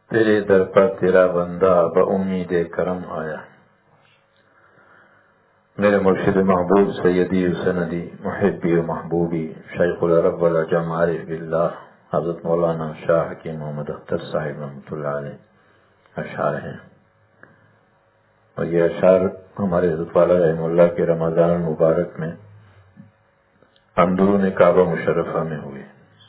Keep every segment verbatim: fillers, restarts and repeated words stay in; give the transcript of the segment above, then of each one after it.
تیرے در پر تیرا بندہ بامید کرم آیا. میرے مرشد محبوب سیدی و سندی محبی و محبوبی شیخ العرب والعجم عارف باللہ حضرت مولانا شاہ حکیم محمد اختر صاحب رحمۃ اللہ علیہ اشعار ہیں، اور یہ اشعار ہمارے حضرت والا رحمہ اللہ کے رمضان المبارک میں اندرون کعبہ مشرفہ میں ہوئے.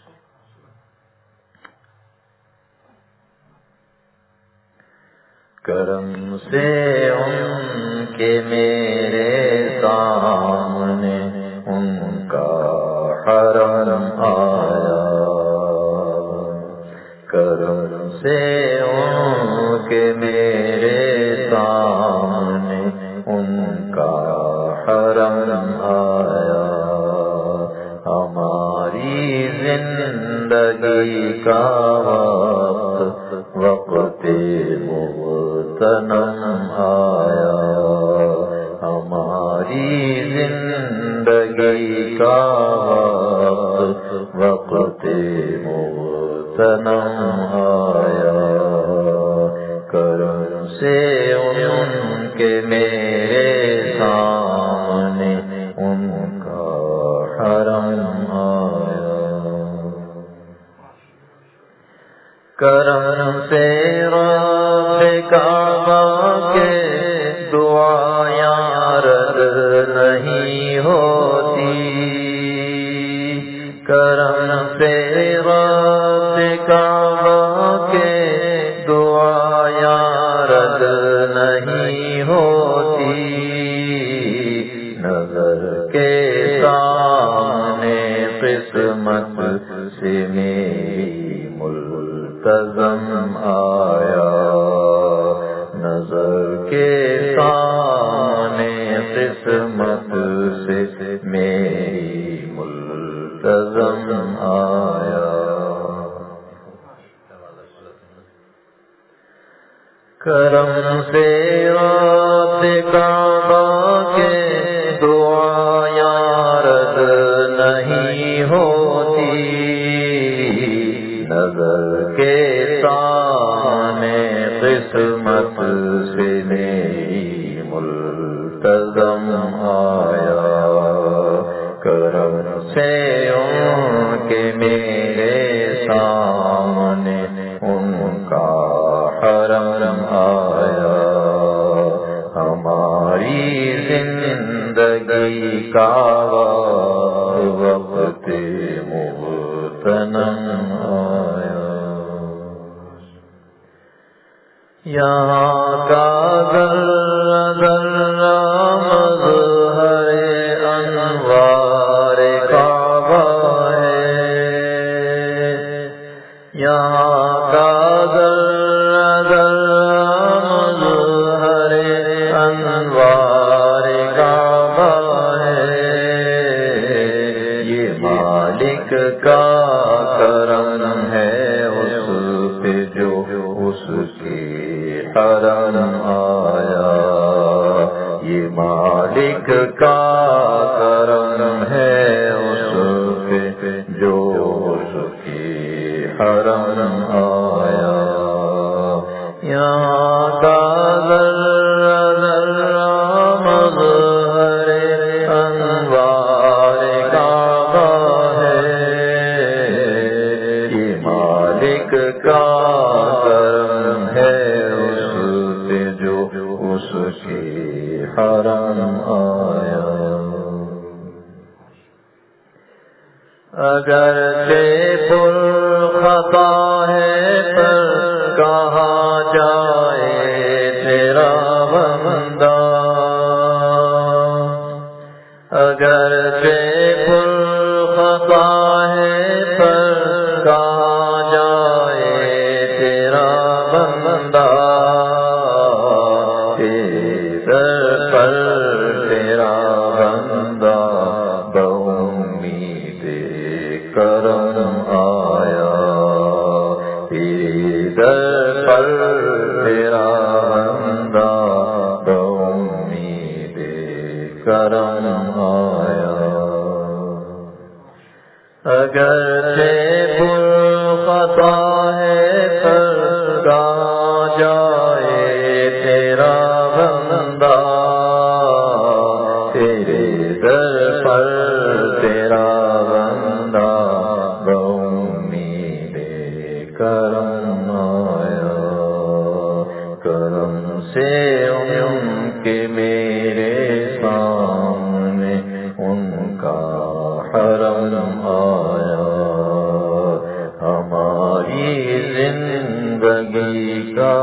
کرم سے ان کے میرے سامنے ان کا حرم آیا، کرم سے ان کے میرے سامنے ان کا حرم آیا. ہماری زندگی کا وقت وقت مغتنم آیا، ہماری زندگی کا وقت وقت مغتنم آیا. کرم سے ان کے میرے سامنے ان کا حرم آیا. کرم سے رب کعبہ کے دعائیں رد نہیں ہوتی، کرم سے رب کعبہ کے دعائیں رد نہیں ہوتی. نظر کے سامنے قسمت سے میری ملتزم آیا، نظر کے سامنے قسمت سے میری ملتزم آیا. کرم سے رات کعبہ کے دعائیں رد نہیں ہوتی، نظر کے سامنے قسمت سے میری ملتزم آیا. کرم سے ان کے میرے سامنے ان کا حرم آیا، ہماری زندگی کا وقت مغتنم آیا. یہاں کا ذرہ ذرہ مظہر انوار کعبہ ہے، یہاں کا ذرہ ذرہ مظہر انوار کعبہ ہے. یہ مالک کا کرم ہے اس پہ جو اس کے حرم آیا، یہ مالک کا کرم ہے اس پہ جو اس کے حرم آیا. یہاں کا ذرہ ذرہ مظہر انوار کعبہ ہے، یہ مالک کا کرم ہے اس پہ جو اس کے حرم آیا. اگر بے پر خطا ہے پر کہاں جائے تیرا بندہ، اگر بے پر خطا ہے پر کہاں جائے تیرا بندہ. تیرے پر تیرا بندہ بامید کرم آیا، تیرے پر تیرا بندہ بامید کرم آیا. اگر سے پر خطا ہے پر سے ان کے میرے سامنے ان کا حرم آیا، ہماری زندگی کا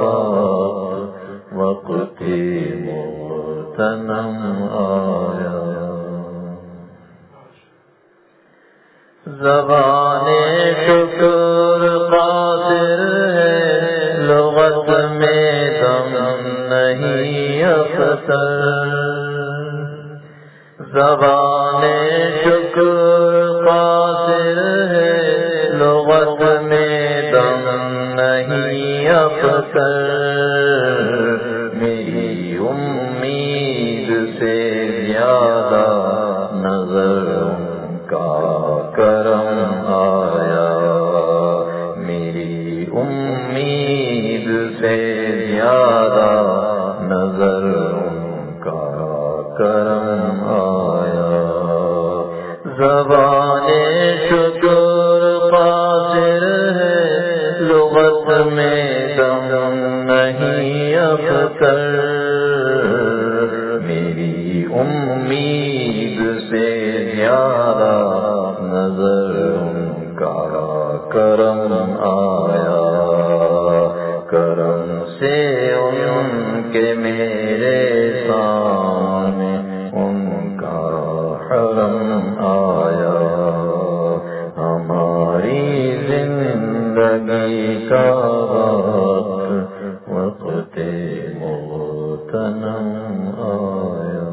وقت مغتنم آیا۔ زبان شکر قاصر ہے، لغت میں دم نہیں اختر، زبان شکر قاصر ہے، لغت میں دم نہیں اختر، میری امید سے زیادہ نظر کا کرم آیا، میری امید سے زیادہ نظر کا کرم آیا۔ زبان شکر قاصر ہے، لغت میں دم نہیں اختر، میری امید سے زیادہ نظر کا کرم آیا، کرم سے ان کے میرے سامنے ان کا حرم آیا، ہماری زندگی کا وقت وقت مغتنم آیا۔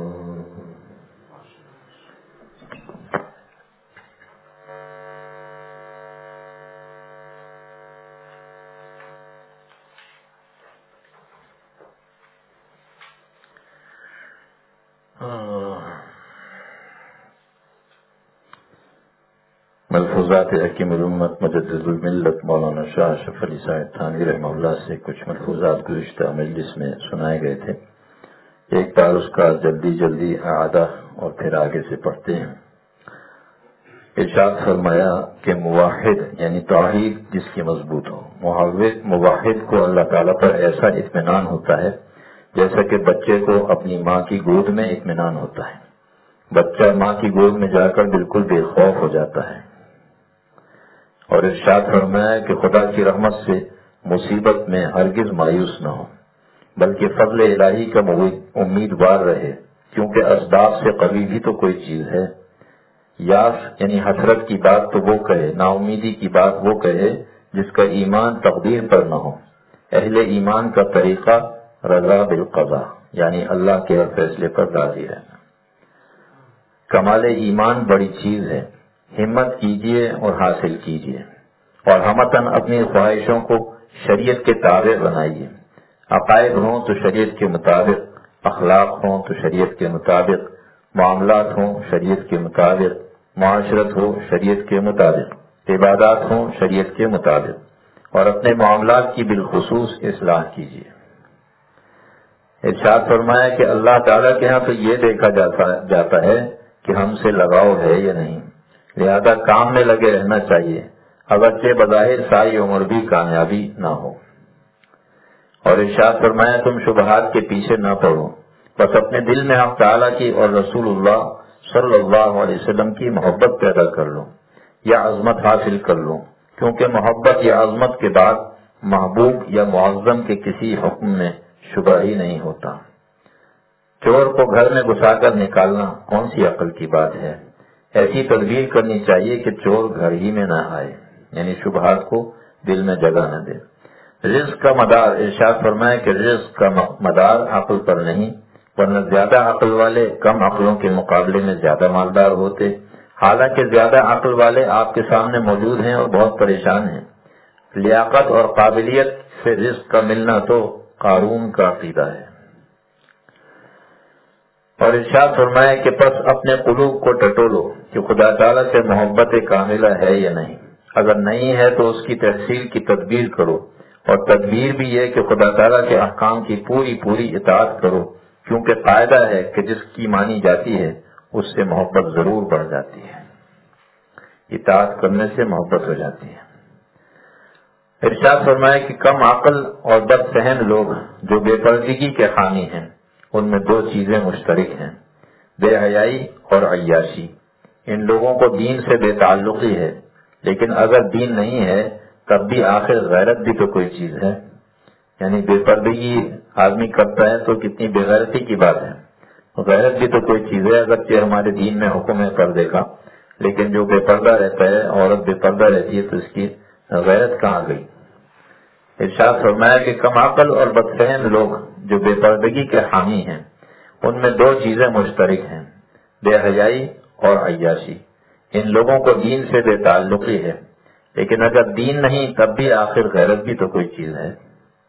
ملفوظات حکیم الامت مجدد الملت مولانا شاہ اشرف علی صاحب تھانوی رحمہ اللہ سے کچھ ملفوظات گزشتہ مجلس میں سنائے گئے تھے، ایک بار اس کا جلدی جلدی اعادہ اور پھر آگے سے پڑھتے ہیں۔ ارشاد فرمایا کہ موحد یعنی توحید جس کی مضبوط ہو، موحد کو اللہ تعالیٰ پر ایسا اطمینان ہوتا ہے جیسا کہ بچے کو اپنی ماں کی گود میں اطمینان ہوتا ہے۔ بچہ ماں کی گود میں جا کر بالکل بے خوف ہو جاتا ہے۔ اور ارشاد فرمایا کہ خدا کی رحمت سے مصیبت میں ہرگز مایوس نہ ہو، بلکہ فضل الہی کا امیدوار رہے، کیونکہ اسباب سے قوی بھی تو کوئی چیز ہے۔ یاس یعنی حسرت کی بات تو وہ کہے، نا امیدی کی بات وہ کہے جس کا ایمان تقدیر پر نہ ہو۔ اہل ایمان کا طریقہ رضا بالقضاء یعنی اللہ کے ہر فیصلے پر راضی رہنا۔ کمال ایمان بڑی چیز ہے، ہمت کیجئے اور حاصل کیجئے، اور ہمتاً اپنی خواہشوں کو شریعت کے تابع بنائیے۔ عقائد ہوں تو شریعت کے مطابق، اخلاق ہوں تو شریعت کے مطابق، معاملات ہوں شریعت کے مطابق، معاشرت ہو شریعت کے مطابق، عبادات ہوں شریعت کے مطابق، اور اپنے معاملات کی بالخصوص اصلاح کیجیے۔ ارشاد فرمایا کہ اللہ تعالیٰ کے ہاں تو یہ دیکھا جاتا ہے کہ ہم سے لگاؤ ہے یا نہیں، لہذا کام میں لگے رہنا چاہیے، اگرچہ بظاہر ساری عمر بھی کامیابی نہ ہو۔ اور ارشاد فرمایا تم شبہات کے پیچھے نہ پڑو، بس اپنے دل میں حق تعالیٰ کی اور رسول اللہ صلی اللہ علیہ وسلم کی محبت پیدا کر لو یا عظمت حاصل کر لو، کیونکہ محبت یا عظمت کے بعد محبوب یا معظم کے کسی حکم میں شبہ ہی نہیں ہوتا۔ چور کو گھر میں گھسا کر نکالنا کون سی عقل کی بات ہے؟ ایسی تدبیر کرنی چاہیے کہ چور گھر ہی میں نہ آئے، یعنی شبہات کو دل میں جگہ نہ دے۔ رزق کا مدار ارشاد فرمایا کہ رزق کا مدار عقل پر نہیں، ورنہ زیادہ عقل والے کم عقلوں کے مقابلے میں زیادہ مالدار ہوتے، حالانکہ زیادہ عقل والے آپ کے سامنے موجود ہیں اور بہت پریشان ہیں۔ لیاقت اور قابلیت سے رزق کا ملنا تو قارون کا عقیدہ ہے۔ اور ارشاد فرمایا کہ پس اپنے قلوب کو ٹٹولو کہ خدا تعالیٰ سے محبت کاملہ ہے یا نہیں، اگر نہیں ہے تو اس کی تحصیل کی تدبیر کرو، اور تدبیر بھی یہ کہ خدا تعالیٰ کے احکام کی پوری پوری اطاعت کرو، کیونکہ قاعدہ ہے کہ جس کی مانی جاتی ہے اس سے محبت ضرور بڑھ جاتی ہے، اطاعت کرنے سے محبت ہو جاتی ہے۔ ارشاد فرمایا کہ کم عقل اور بد فہم لوگ جو بے پردگی کے حامی ہیں، ان میں دو چیزیں مشترک ہیں، بے حیائی اور عیاشی۔ ان لوگوں کو دین سے بے تعلقی ہے، لیکن اگر دین نہیں ہے تب بھی آخر غیرت بھی تو کوئی چیز ہے۔ یعنی بے پردگی آدمی کرتا ہے تو کتنی بے غیرتی کی بات ہے، غیرت بھی تو کوئی چیز ہے، اگرچہ ہمارے دین میں حکم ہے پردے کا، لیکن جو بے پردہ رہتا ہے، عورت بے پردہ رہتی ہے تو اس کی غیرت کہاں گئی؟ ارشاد فرمایا کہ کم عقل اور بدفہم لوگ جو بے پردگی کے حامی ہیں، ان میں دو چیزیں مشترک ہیں، بے حیائی اور عیاشی۔ ان لوگوں کو دین سے بے تعلقی ہے، لیکن اگر دین نہیں تب بھی آخر غیرت بھی تو کوئی چیز ہے۔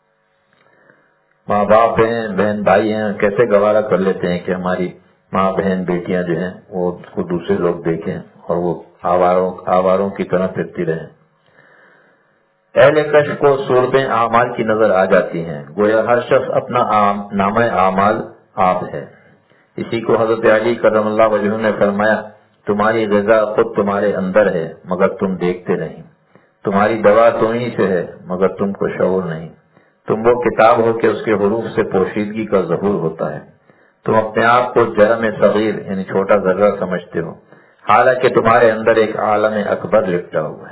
ماں باپ ہیں، بہن بھائی ہیں، کیسے گوارا کر لیتے ہیں کہ ہماری ماں بہن بیٹیاں جو ہیں وہ اس کو دوسرے لوگ دیکھیں اور وہ آواروں آواروں کی طرح پھرتی رہیں۔ اہل کشف کو صورتیں اعمال کی نظر آ جاتی ہیں، گویا ہر شخص اپنا نامہ اعمال آپ ہے۔ اسی کو حضرت علی کرم اللہ وجہہ نے فرمایا، تمہاری غذا خود تمہارے اندر ہے مگر تم دیکھتے نہیں، تمہاری دوا تمہیں سے ہے مگر تم کو شعور نہیں، تم وہ کتاب ہو کہ اس کے حروف سے پوشیدگی کا ظہور ہوتا ہے، تم اپنے آپ کو جرم صغیر یعنی چھوٹا ذرہ سمجھتے ہو، حالانکہ تمہارے اندر ایک عالم اکبر لپٹا ہوا ہے۔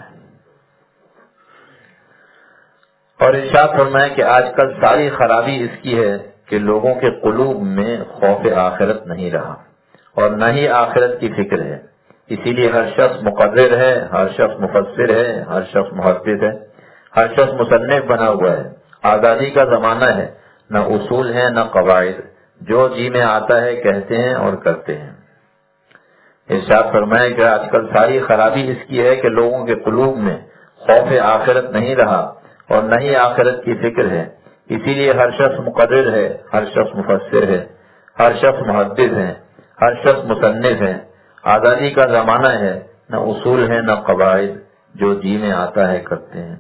اور ارشاد فرمایا کہ آج کل ساری خرابی اس کی ہے کہ لوگوں کے قلوب میں خوف آخرت نہیں رہا اور نہ ہی آخرت کی فکر ہے، اسی لیے ہر شخص مقرر ہے، ہر شخص مفسر ہے، ہر شخص محدث ہے، ہر شخص مصنف بنا ہوا ہے۔ آزادی کا زمانہ ہے، نہ اصول ہے نہ قواعد، جو جی میں آتا ہے کہتے ہیں اور کرتے ہیں۔ ارشاد فرمایا کہ آج کل ساری خرابی اس کی ہے کہ لوگوں کے قلوب میں خوف آخرت نہیں رہا اور نہ ہی آخرت کی فکر ہے، اسی لیے ہر شخص مقرر ہے، ہر شخص مفسر ہے، ہر شخص محدث ہے، ہر شخص مصنف ہے۔ آزادی کا زمانہ ہے، نہ اصول ہے نہ قواعد، جو جی میں آتا ہے کرتے ہیں۔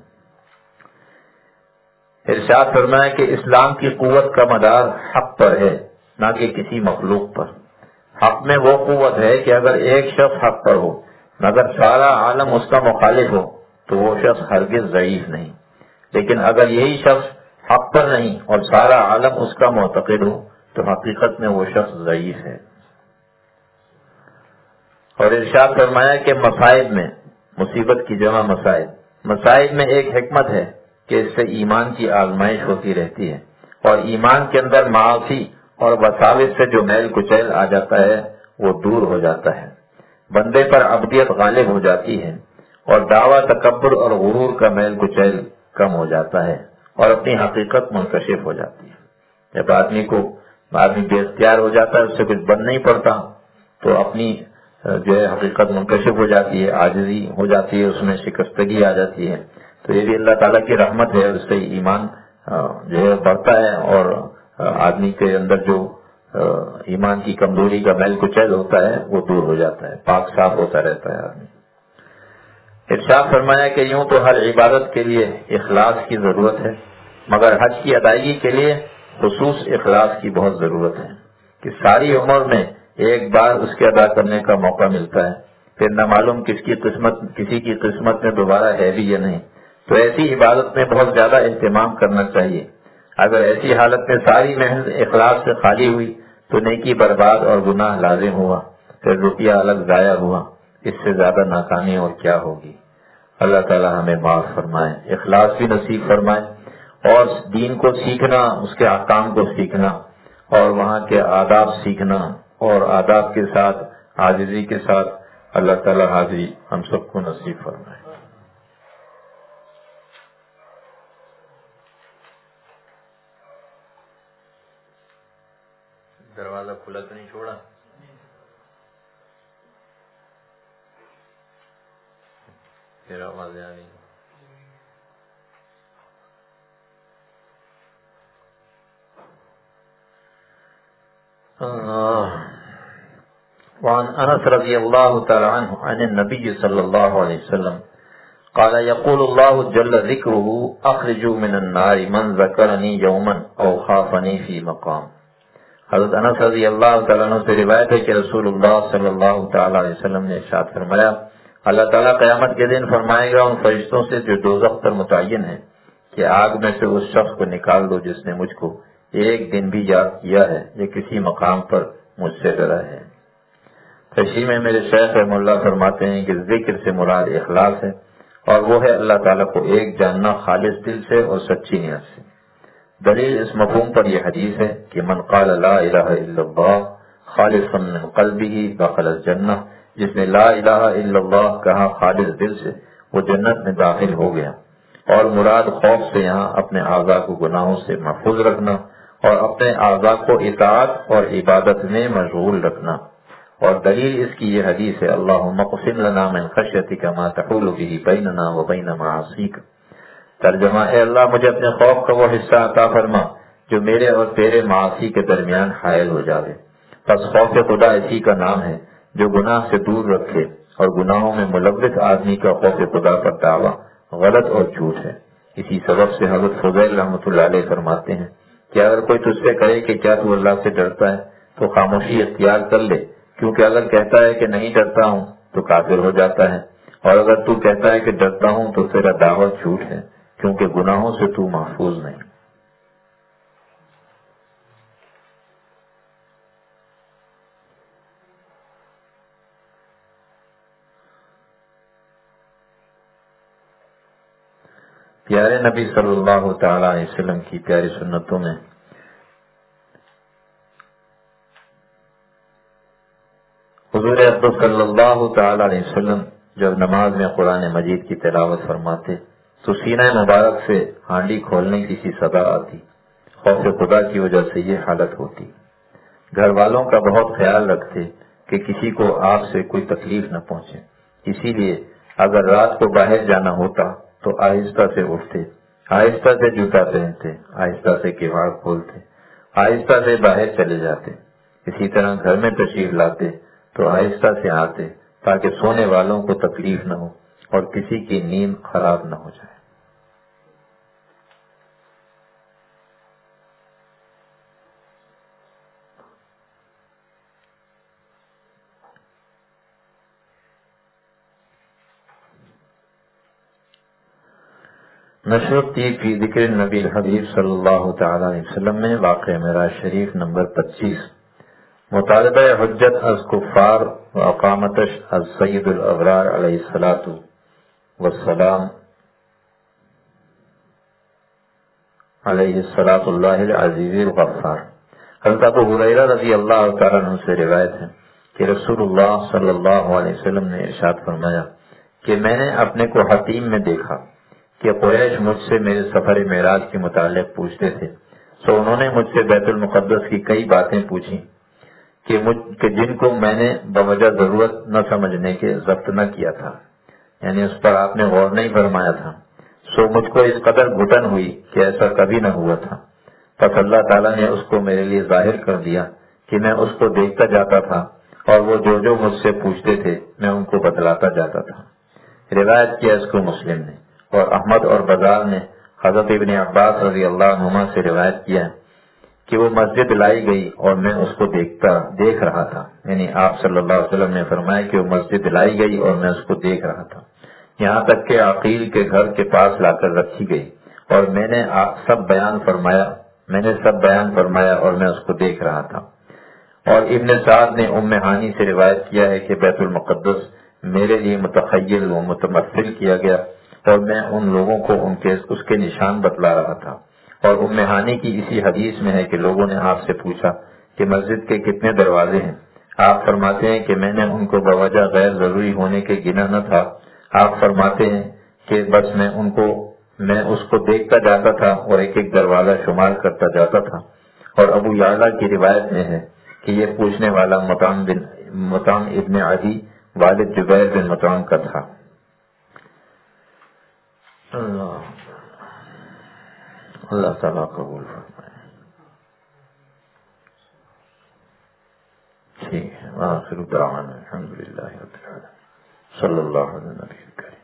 ارشاد فرمایا کہ اسلام کی قوت کا مدار حق پر ہے، نہ کہ کسی مخلوق پر۔ حق میں وہ قوت ہے کہ اگر ایک شخص حق پر ہو مگر سارا عالم اس کا مخالف ہو تو وہ شخص ہرگز ضعیف نہیں، لیکن اگر یہی شخص حق پر نہیں اور سارا عالم اس کا معتقد ہو تو حقیقت میں وہ شخص ضعیف ہے۔ اور ارشاد فرمایا کہ مصائب میں، مصیبت کی جمع مصائب، مصائب میں ایک حکمت ہے کہ اس سے ایمان کی آزمائش ہوتی رہتی ہے، اور ایمان کے اندر معاصی اور وساوس سے جو میل کچیل آ جاتا ہے وہ دور ہو جاتا ہے، بندے پر عبدیت غالب ہو جاتی ہے، اور دعویٰ تکبر اور غرور کا میل کچیل کم ہو جاتا ہے اور اپنی حقیقت منکشف ہو جاتی ہے۔ جب آدمی کو آدمی بے اختیار ہو جاتا ہے، اس سے کچھ بن نہیں پڑتا تو اپنی جو ہے حقیقت منکشف ہو جاتی ہے، عاجزی ہو جاتی ہے، اس میں شکستگی آ جاتی ہے۔ تو یہ بھی اللہ تعالیٰ کی رحمت ہے، اس سے ایمان جو ہے بڑھتا ہے اور آدمی کے اندر جو ایمان کی کمزوری کا میل کچیل ہوتا ہے وہ دور ہو جاتا ہے، پاک صاف ہوتا رہتا ہے آدمی۔ ارشاد فرمایا کہ یوں تو ہر عبادت کے لیے اخلاص کی ضرورت ہے، مگر حج کی ادائیگی کے لیے خصوص اخلاص کی بہت ضرورت ہے کہ ساری عمر میں ایک بار اس کے ادا کرنے کا موقع ملتا ہے، پھر نہ معلوم کس کی قسمت کسی کی قسمت میں دوبارہ ہے بھی یا نہیں، تو ایسی عبادت میں بہت زیادہ اہتمام کرنا چاہیے۔ اگر ایسی حالت میں ساری محنت اخلاص سے خالی ہوئی تو نیکی برباد اور گناہ لازم ہوا، پھر روپیہ الگ ضائع ہوا، اس سے زیادہ ناکامی اور کیا ہوگی۔ اللہ تعالی ہمیں معاف فرمائے، اخلاص بھی نصیب فرمائے، اور دین کو سیکھنا، اس کے احکام کو سیکھنا اور وہاں کے آداب سیکھنا، اور آداب کے ساتھ عاجزی کے ساتھ اللہ تعالی حاضری ہم سب کو نصیب فرمائے۔ دروازہ کھلا تو نہیں چھوڑا؟ پھر آواز آ گئی۔ وعن انس رضی اللہ تعالی عنہ عن النبی صلی اللہ علیہ وسلم قال يقول الله جل ذکره اخرجوا من النار من ذکرنی یوما او خافنی فی مقام۔ حضرت انس رضی اللہ تعالیٰ عنہ سے روایت ہے کہ رسول اللہ صلی اللہ تعالی علیہ وسلم نے ارشاد فرمایا، اللہ تعالیٰ قیامت کے دن فرمائے گا ان فرشتوں سے جو دوزخ پر متعین ہے کہ آگ میں سے اس شخص کو نکال دو جس نے مجھ کو ایک دن بھی یاد کیا ہے یا کسی مقام پر مجھ سے ڈرا ہے۔ تشریح میں میرے شیخ رحمہ اللہ فرماتے ہیں کہ ذکر سے مراد اخلاص ہے، اور وہ ہے اللہ تعالیٰ کو ایک جاننا خالص دل سے اور سچی نیت سے۔ دلیل اس مفہوم پر یہ حدیث ہے کہ من قال لا الہ الا اللہ خالصا من قلبہ دخل الجنہ، جس نے لا الہ الا اللہ کہا خالص دل سے وہ جنت میں داخل ہو گیا۔ اور مراد خوف سے یہاں اپنے اعضاء کو گناہوں سے محفوظ رکھنا اور اپنے اعضاء کو اطاعت اور عبادت میں مشغول رکھنا۔ اور دلیل اس کی یہ حدیث ہے اللہم اقسم لنا من خشیتک ما تحول به بیننا وبین معاصیک۔ ترجمہ، اے اللہ مجھے اپنے خوف کا وہ حصہ عطا فرما جو میرے اور تیرے معاصی کے درمیان حائل ہو جاوے۔ پس خوف خدا اسی کا نام ہے جو گناہ سے دور رکھے، اور گناہوں میں ملوث آدمی کا خوف خدا پر دعویٰ غلط اور جھوٹ ہے۔ اسی سبب سے حضرت فضیل رحمۃ اللہ علیہ فرماتے ہیں کہ اگر کوئی تجھ سے کہے کہ کیا تو اللہ سے ڈرتا ہے تو خاموشی اختیار کر لے، کیونکہ اگر کہتا ہے کہ نہیں ڈرتا ہوں تو کافر ہو جاتا ہے، اور اگر تو کہتا ہے کہ ڈرتا ہوں تو تیرا دعویٰ جھوٹ ہے، کیونکہ گناہوں سے تو محفوظ نہیں۔ پیارے نبی صلی اللہ تعالی علیہ وسلم کی پیاری سنتوں میں حضور اقدس صلی اللہ تعالی علیہ وسلم جب نماز میں قرآن مجید کی تلاوت فرماتے تو سینہ مبارک سے ہانڈی کھولنے کی سی صدا آتی۔ خوف خدا کی وجہ سے یہ حالت ہوتی۔ گھر والوں کا بہت خیال رکھتے کہ کسی کو آپ سے کوئی تکلیف نہ پہنچے، اسی لیے اگر رات کو باہر جانا ہوتا تو آہستہ سے اٹھتے، آہستہ سے جوتا پہنتے، آہستہ سے کیواڑ کھولتے، آہستہ سے باہر چلے جاتے۔ اسی طرح گھر میں تشریف لاتے تو آہستہ سے آتے تاکہ سونے والوں کو تکلیف نہ ہو اور کسی کی نیند خراب نہ ہو جائے۔ نشرتی فی ذکر نبی الحبیب صلی اللہ تعالی علیہ وسلم میں واقع معراج شریف نمبر پچیس، مطالبہ حجت از کفار و اقامتش از سید الابرار علیہ الصلاۃ والسلام علیہ الصلاۃ اللہ العزیز الغفار۔ حضرت ابو ہریرہ رضی اللہ تعالیٰ عنہ سے روایت ہے کہ رسول اللہ صلی اللہ علیہ وسلم نے ارشاد فرمایا کہ میں نے اپنے کو حتیم میں دیکھا کہ قریش مجھ سے میرے سفر معراج کے متعلق پوچھتے تھے، سو انہوں نے مجھ سے بیت المقدس کی کئی باتیں پوچھی کہ, کہ جن کو میں نے بوجہ ضرورت نہ سمجھنے کے ضبط نہ کیا تھا، یعنی اس پر آپ نے غور نہیں فرمایا تھا، سو مجھ کو اس قدر گھٹن ہوئی کہ ایسا کبھی نہ ہوا تھا۔ پس اللہ تعالیٰ نے اس کو میرے لیے ظاہر کر دیا کہ میں اس کو دیکھتا جاتا تھا اور وہ جو جو مجھ سے پوچھتے تھے میں ان کو بتلاتا جاتا تھا۔ روایت کیا اس کو مسلم نے، اور احمد اور بزار نے حضرت ابن عباس رضی اللہ عنہما سے روایت کیا کہ وہ مسجد لائی گئی اور میں اس کو دیکھتا دیکھ رہا تھا، یعنی آپ صلی اللہ علیہ وسلم نے فرمایا کہ وہ مسجد لائی گئی اور میں اس کو دیکھ رہا تھا، یہاں تک کہ عقیل کے گھر کے پاس لا کر رکھی گئی اور میں نے سب بیان فرمایا میں نے سب بیان فرمایا اور میں اس کو دیکھ رہا تھا۔ اور ابن سعد نے ام ہانی سے روایت کیا ہے کہ بیت المقدس میرے لیے متخیل و متمثل کیا گیا اور میں ان لوگوں کو ان کے اس کے نشان بتلا رہا تھا۔ اور ام ہانی کی اسی حدیث میں ہے کہ لوگوں نے آپ سے پوچھا کہ مسجد کے کتنے دروازے ہیں؟ آپ فرماتے ہیں کہ میں نے ان کو بوجہ غیر ضروری ہونے کے گنا نہ تھا۔ آپ فرماتے ہیں کہ بس میں ان کو میں اس کو دیکھتا جاتا تھا اور ایک ایک دروازہ شمار کرتا جاتا تھا۔ اور ابو یعلا کی روایت میں ہے کہ یہ پوچھنے والا مطعم بن مطعم ابن عدی والد جبیر بن مطعم کا تھا۔ اللہ اللہ تعالیٰ قبول فرمائے۔ ٹھیک ہے، آخر دعوانا الحمدللہ رب العالمین، صلی اللہ علیہ وسلم۔